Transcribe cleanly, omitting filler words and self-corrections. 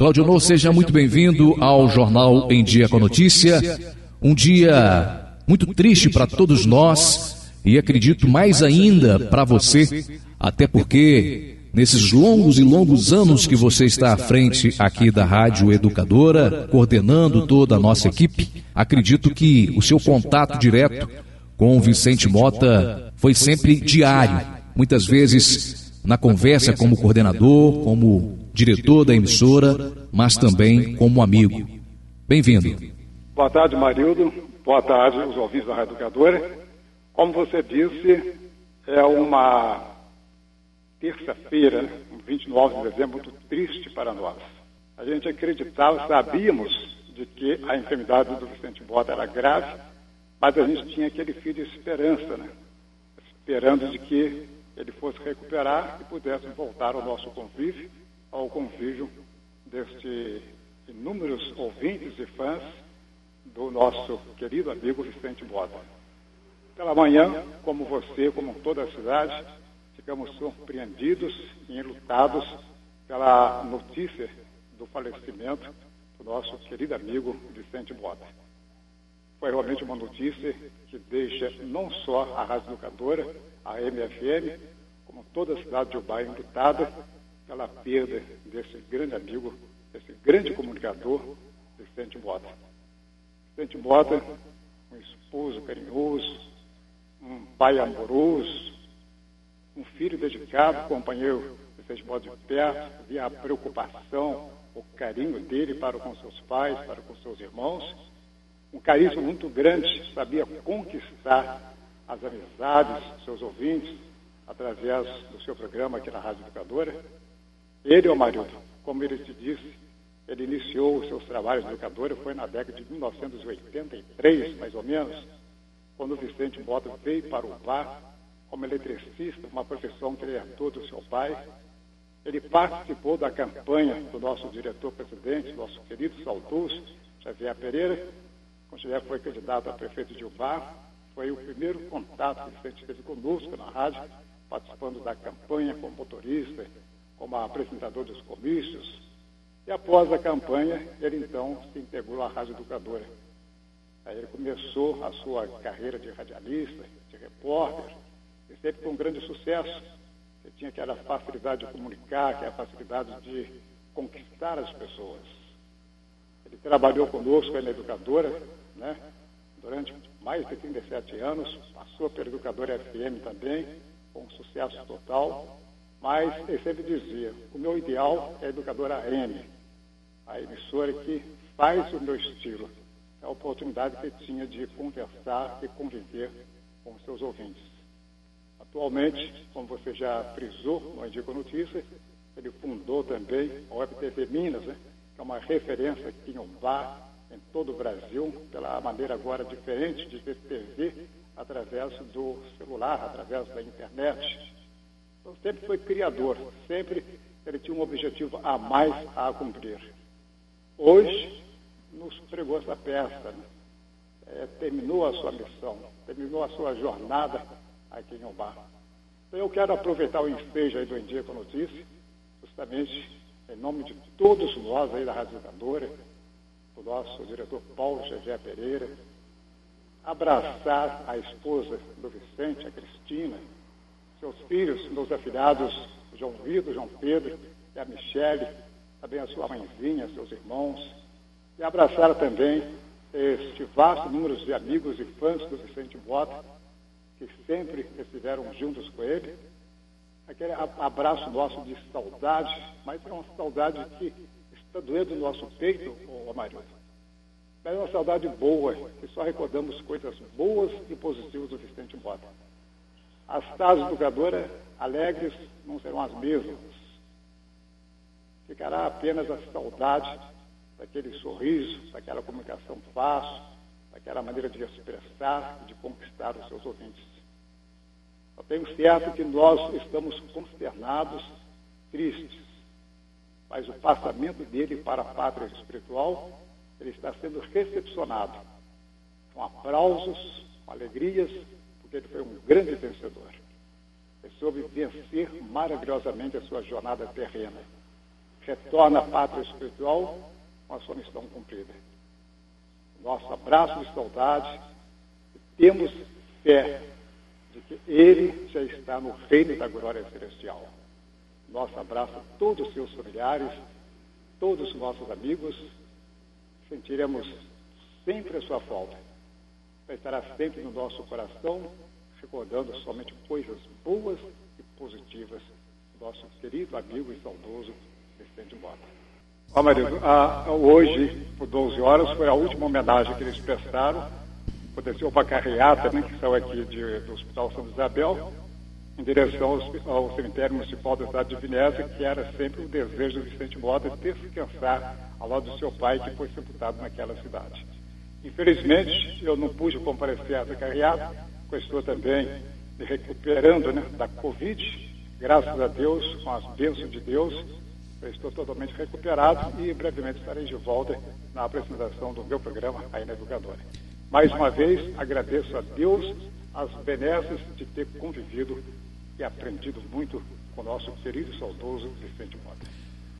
Claudionor, seja muito bem-vindo ao Jornal em Dia com a Notícia. Um dia muito triste para todos nós e acredito mais ainda para você, até porque nesses longos e longos anos que você está à frente aqui da Rádio Educadora, coordenando toda a nossa equipe, acredito que o seu contato direto com o Vicente Mota foi sempre diário, muitas vezes na conversa como coordenador, como diretor da emissora, mas também como amigo. Bem-vindo. Boa tarde, Marildo. Boa tarde, os ouvintes da Rádio Educadora. Como você disse, é uma terça-feira, 29 de dezembro, muito triste para nós. A gente acreditava, sabíamos de que a enfermidade do Vicente Mota era grave, mas a gente tinha aquele fio de esperança, né? Esperando de que ele fosse recuperar e pudesse voltar ao nosso convívio, ao convívio destes inúmeros ouvintes e fãs do nosso querido amigo Vicente Mota. Pela manhã, como você, como toda a cidade, ficamos surpreendidos e enlutados pela notícia do falecimento do nosso querido amigo Vicente Mota. Foi realmente uma notícia que deixa não só a Rádio Educadora, a MFM, como toda a cidade de Ubaia enlutada pela perda desse grande amigo, desse grande comunicador, Vicente Mota. Vicente Mota, um esposo carinhoso, um pai amoroso, um filho dedicado, acompanhou Vicente Mota de perto, via a preocupação, o carinho dele para com seus pais, para com seus irmãos, um carisma muito grande, sabia conquistar as amizades dos seus ouvintes através do seu programa aqui na Rádio Educadora. Ele, ô Marildo, como ele te disse, ele iniciou os seus trabalhos de educadora, foi na década de 1983, mais ou menos, quando o Vicente Mota veio para o VAR como eletricista, uma profissão que ele herdou do seu pai. Ele participou da campanha do nosso diretor-presidente, nosso querido saudoso Xavier Pereira, quando Xavier foi candidato a prefeito de Ubar. Foi o primeiro contato que o Vicente teve conosco na rádio, participando da campanha como motorista, como apresentador dos comícios. E após a campanha, ele então se integrou à Rádio Educadora. Aí ele começou a sua carreira de radialista, de repórter, e sempre com grande sucesso. Ele tinha aquela facilidade de comunicar, aquela facilidade de conquistar as pessoas. Ele trabalhou conosco na Educadora, né, durante mais de 37 anos, passou pela Educadora FM também, com sucesso total, mas ele sempre dizia, o meu ideal é a Educadora AM, a emissora que faz o meu estilo. É a oportunidade que ele tinha de conversar e conviver com os seus ouvintes. Atualmente, como você já frisou no Indico Notícias, ele fundou também a Web TV Minas, né, que é uma referência aqui em Umbá, em todo o Brasil, pela maneira agora diferente de ver TV através do celular, através da internet. Então, sempre foi criador, sempre ele tinha um objetivo a mais a cumprir. Hoje, nos pregou essa peça, né? Terminou a sua missão, terminou a sua jornada aqui em Umbá. Então, eu quero aproveitar o ensejo aí do Em Dia com Notícia, justamente em nome de todos nós aí da Rádio Educadora, do nosso diretor Paulo Xavier Pereira, abraçar a esposa do Vicente, a Cristina, seus filhos, meus afilhados, João Vitor, João Pedro e a Michele, também a sua mãezinha, seus irmãos, e abraçar também este vasto número de amigos e fãs do Vicente Mota, que sempre estiveram juntos com ele. Aquele abraço nosso de saudade, mas é uma saudade que está doendo no nosso peito, Marildo. Mas é uma saudade boa, que só recordamos coisas boas e positivas do Vicente Mota. As tardes educadoras alegres não serão as mesmas. Ficará apenas a saudade daquele sorriso, daquela comunicação fácil, daquela maneira de expressar e de conquistar os seus ouvintes. Eu tenho certo que nós estamos consternados, tristes, mas o passamento dele para a pátria espiritual, ele está sendo recepcionado com aplausos, com alegrias, porque ele foi um grande vencedor. Ele soube vencer maravilhosamente a sua jornada terrena. retorna à pátria espiritual com a sua missão cumprida. Nosso abraço de saudade, temos fé de que Ele já está no reino da glória celestial. Nosso abraço a todos os seus familiares, todos os nossos amigos, sentiremos sempre a sua falta. Estará sempre no nosso coração, recordando somente coisas boas e positivas do nosso querido amigo e saudoso Vicente Mota. Marido, hoje, por 12 horas, foi a última homenagem que eles prestaram. Aconteceu uma carreata, né, que saiu aqui do Hospital Santa Isabel, em direção ao cemitério municipal da cidade de Vinésia, que era sempre o desejo do Vicente Mota de descansar ao lado do seu pai, que foi sepultado naquela cidade. Infelizmente, eu não pude comparecer a essa carreata, pois estou também me recuperando, né, da Covid. Graças a Deus, com as bênçãos de Deus, eu estou totalmente recuperado e brevemente estarei de volta na apresentação do meu programa aí na Educadora. Mais uma vez, agradeço a Deus as benesses de ter convivido e aprendido muito com o nosso querido e saudoso Vicente Mota.